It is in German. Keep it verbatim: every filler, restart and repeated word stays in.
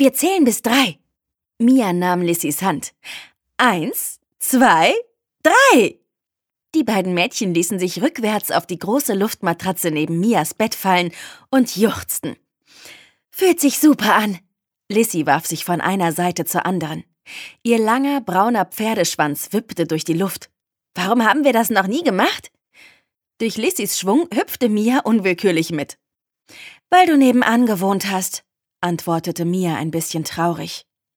Wir zählen bis drei. Mia nahm Lissys Hand. Eins, zwei, drei. Die beiden Mädchen ließen sich rückwärts auf die große Luftmatratze neben Mias Bett fallen und juchzten. Fühlt sich super an. Lissy warf sich von einer Seite zur anderen. Ihr langer, brauner Pferdeschwanz wippte durch die Luft. Warum haben wir das noch nie gemacht? Durch Lissys Schwung hüpfte Mia unwillkürlich mit. Weil du nebenan gewohnt hast, antwortete Mia ein bisschen traurig.